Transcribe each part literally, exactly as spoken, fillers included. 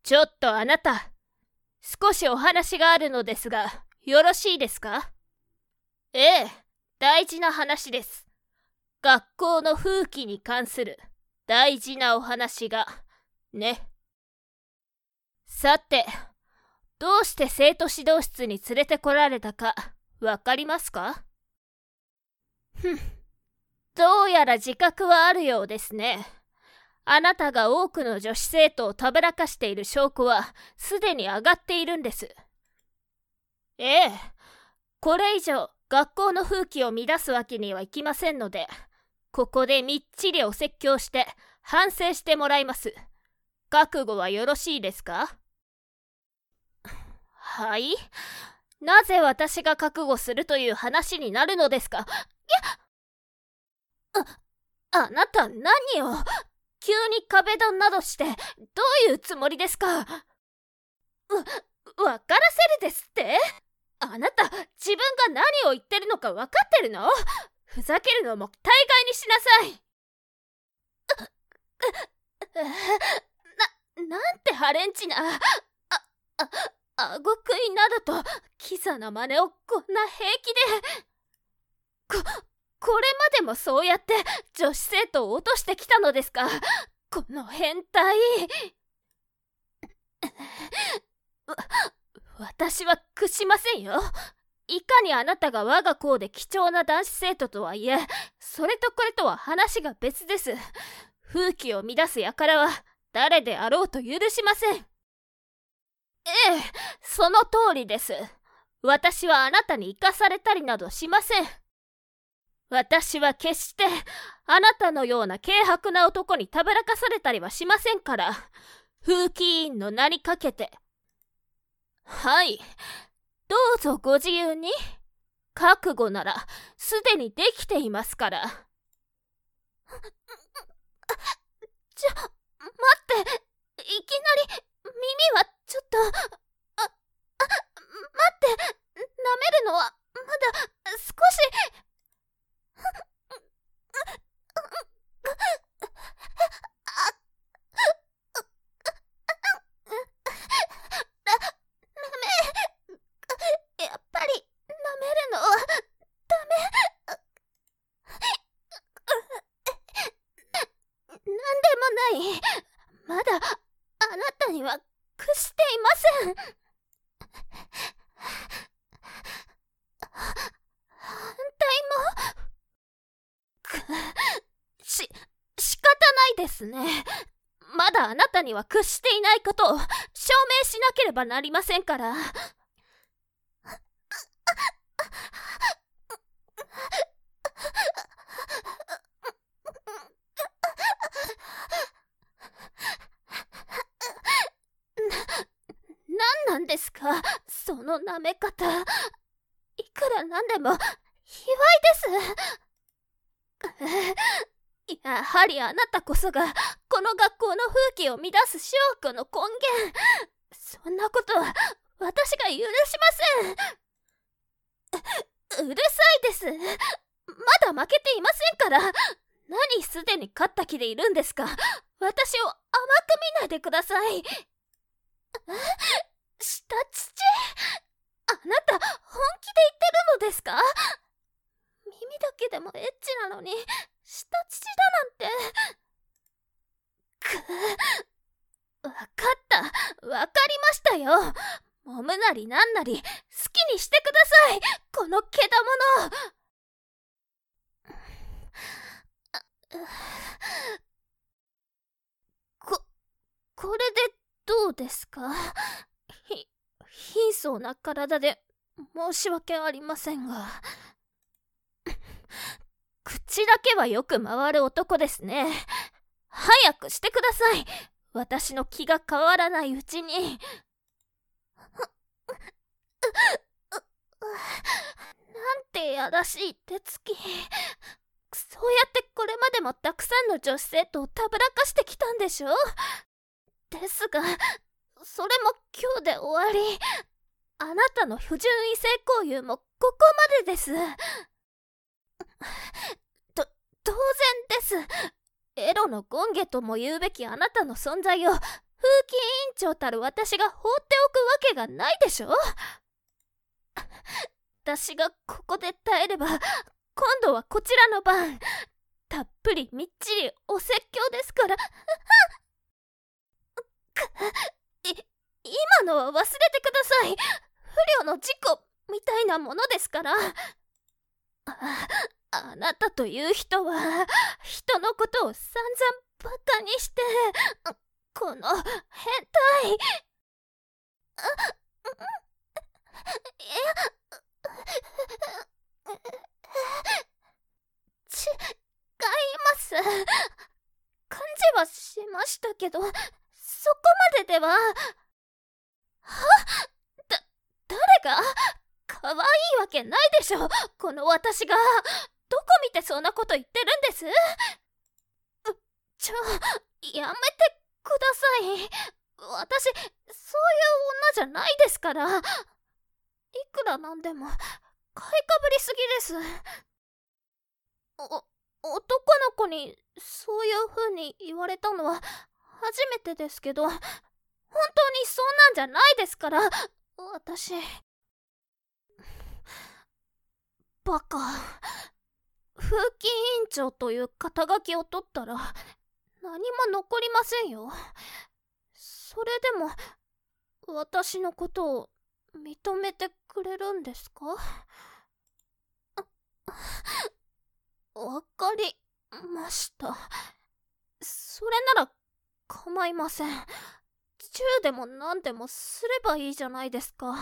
ちょっとあなた、少しお話があるのですが、よろしいですか？ええ、大事な話です。学校の風紀に関する大事なお話が、ね。さて、どうして生徒指導室に連れてこられたか、わかりますか？ふん、どうやら自覚はあるようですね。あなたが多くの女子生徒をたぶらかしている証拠はすでに上がっているんです。ええ、これ以上学校の風紀を乱すわけにはいきませんので、ここでみっちりお説教して反省してもらいます。覚悟はよろしいですか？はい？なぜ私が覚悟するという話になるのですか？いや、あ、あなた何を？急に壁ドンなどしてどういうつもりですか？わ、わからせるですって？あなた自分が何を言ってるのか分かってるの？ふざけるのも大概にしなさい。な、なんてハレンチな、あ、あ、あご食いなどとキザな真似をこんな平気で。こ、これまでもそうやって女子生徒を落としてきたのですか？この変態。わ、私は屈しませんよ。いかにあなたが我が校で貴重な男子生徒とはいえ、それとこれとは話が別です。風紀を乱す輩は誰であろうと許しません。ええ、その通りです。私はあなたに生かされたりなどしません。私は決してあなたのような軽薄な男にたぶらかされたりはしませんから、風紀委員の名にかけて。はい、どうぞご自由に。覚悟ならすでにできていますから。ちょ、待って、いきなり耳はちょっと、あ、あ、待って、舐めるのはまだ少し。やっぱり舐めるのはダメ。なんでもない。まだあなたには屈していません。反対もくし仕方ないですね。まだあなたには屈していないことを証明しなければなりませんから。な、なんなんですかその舐め方。いくらなんでも卑猥です。やはりあなたこそがこの学校の風紀を乱す証拠の根源。そんなことは私が許しません。う、うるさいです。まだ負けていませんから。何すでに勝った気でいるんですか？私を甘く見ないでください。下乳？あなた本気で言ってるのですか？耳だけでもエッチなのに下乳だなんて。く、わかった、わかりましたよ。揉むなりなんなり好きにしてください、このけだもの。こ、これでどうですか？ひ、貧相な体で申し訳ありませんが。口だけはよく回る男ですね。早くしてください。私の気が変わらないうちに。なんてやらしい手つき。そうやってこれまでもたくさんの女子生徒をたぶらかしてきたんでしょ？ですが、それも今日で終わり。あなたの不純異性交友もここまでです。と、当然です。エロの権化とも言うべきあなたの存在を風紀委員長たる私が放っておくわけがないでしょ。私がここで耐えれば、今度はこちらの番、たっぷりみっちりお説教ですから。い今のは忘れてください。不慮の事故みたいなものですから。あ、あなたという人は人のことを散々バカにして、この変態。いや、ち、違います。感じはしましたけど、そこまででは。は？だ、誰が？可愛いわけないでしょ、この私が。どこ見てそんなこと言ってるんです？ちょ、やめてください。私、そういう女じゃないですから。いくらなんでも、買いかぶりすぎです。お、男の子にそういう風に言われたのは初めてですけど、本当にそんなんじゃないですから、私。バカ。風紀委員長という肩書きを取ったら何も残りませんよ。それでも私のことを認めてくれるんですか？わかりました。それなら構いません。チューでも何でもすればいいじゃないですか。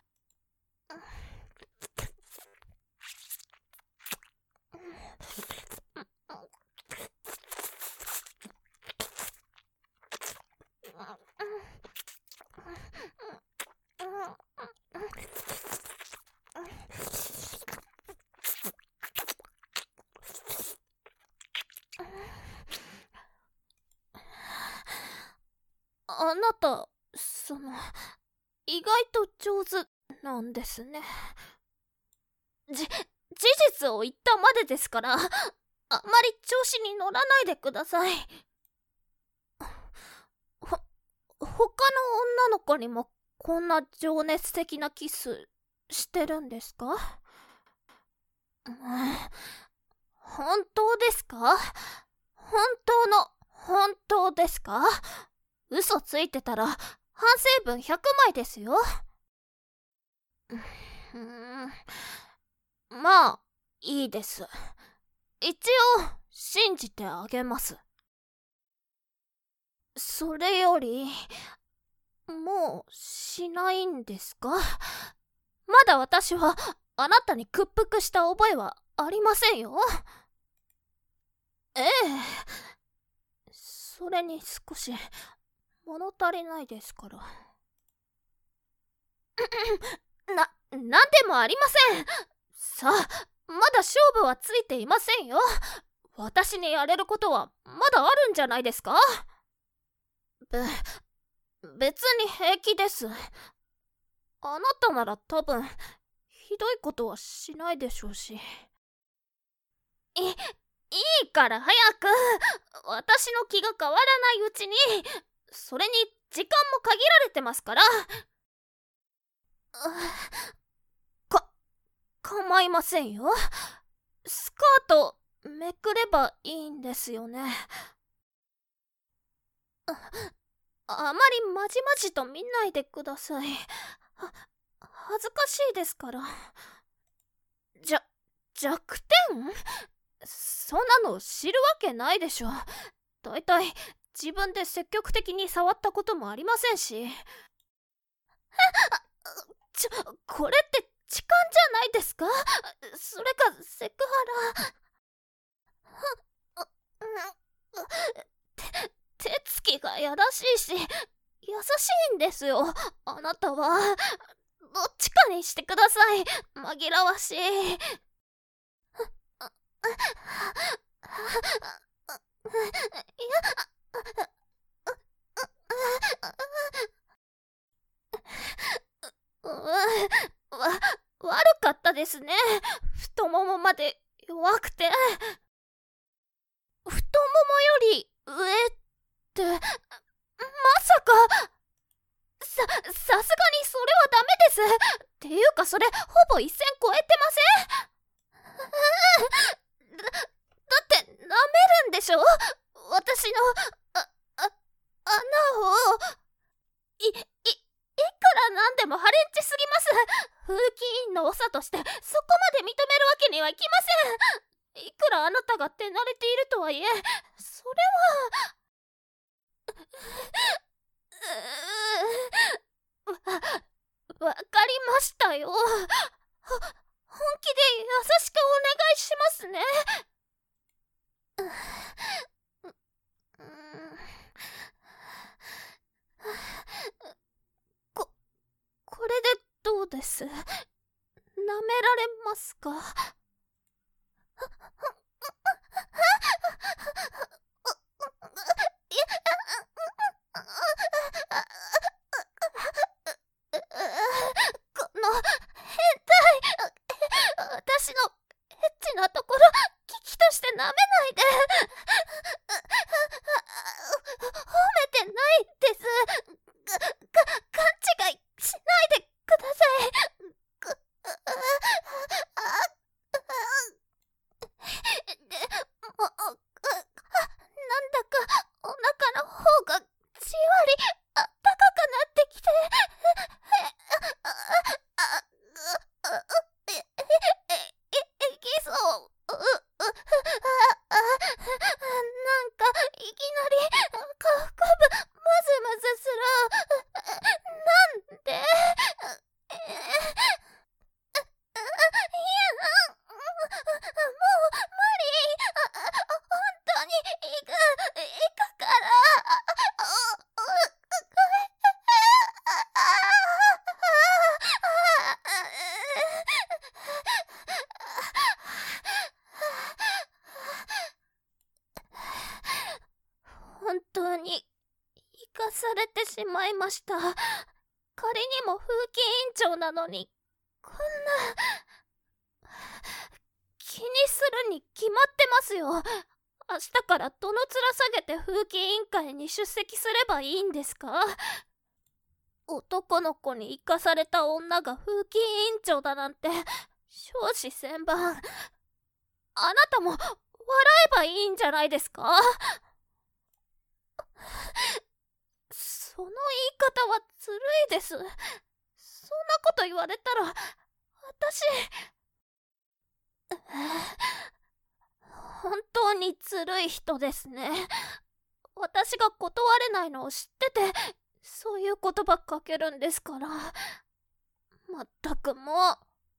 あなた、その、意外と上手なんですね。じ、事実を言ったまでですから、あまり調子に乗らないでください。ほ、他の女の子にもこんな情熱的なキスしてるんですか？うん、本当ですか？本当の本当ですか？嘘ついてたら反省文ひゃくまいですよ。うーん、まあいいです。一応信じてあげます。それより、もうしないんですか？まだ私はあなたに屈服した覚えはありませんよ。ええ、それに少し物足りないですから。な、なんでもありません。さあ、まだ勝負はついていませんよ。私にやれることはまだあるんじゃないですか？べ、別に平気です。あなたなら多分ひどいことはしないでしょうし。い、いいから早く。私の気が変わらないうちに。それに時間も限られてますから。か、構いませんよ。スカートめくればいいんですよね。あ、あまりまじまじと見ないでください。は、恥ずかしいですから。じゃ、弱点？そんなの知るわけないでしょ。だいたい自分で積極的に触ったこともありませんし。ちょ、これって痴漢じゃないですか？それかセクハラ。手、手つきがやらしいし優しいんですよ。あなたはどっちかにしてください。紛らわしい。わ、悪かったですね。太ももまで弱くて。太ももより上って、まさか。さ、さすがにそれはダメです。っていうかそれ、ほぼ一線超えてません？だ、だって、舐めるんでしょ？私の、あ、あ、穴を。い、い、いくらなんでもハレンチすぎます。風紀委員の長としてそこまで認めるわけにはいきません。いくらあなたが手慣れているとはいえ、それはわ、わかりましたよ。ほ、本気で優しくお願いしますね。こ、これでどうです？舐められますか？この変態、私のエッチなところ危機として舐めないで。褒めてないです。か、勘違いしないでください。でも、なんだかお腹の方がじわりあったかくなってきて、エキスを、なんかいきなり下腹部ムズムズする。なんで？本当に生かされてしまいました。仮にも風紀委員長なのに、こんな。気にするに決まってますよ。明日からどの面下げて風紀委員会に出席すればいいんですか？男の子に生かされた女が風紀委員長だなんて少子千万。あなたも笑えばいいんじゃないですか？その言い方はずるいです。そんなこと言われたら私、本当にずるい人ですね。私が断れないのを知っててそういう言葉かけるんですから。まったくもう。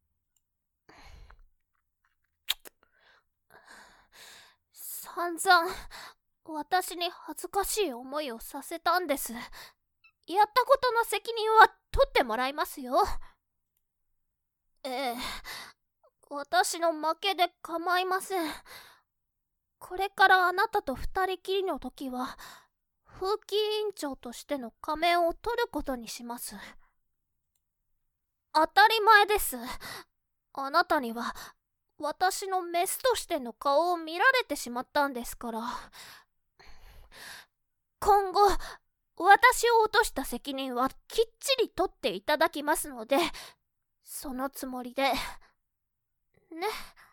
散々私に恥ずかしい思いをさせたんです。やったことの責任は取ってもらいますよ。ええ、私の負けで構いません。これからあなたと二人きりの時は風紀委員長としての仮面を取ることにします。当たり前です。あなたには私のメスとしての顔を見られてしまったんですから。今後私を落とした責任はきっちり取っていただきますので、そのつもりでね。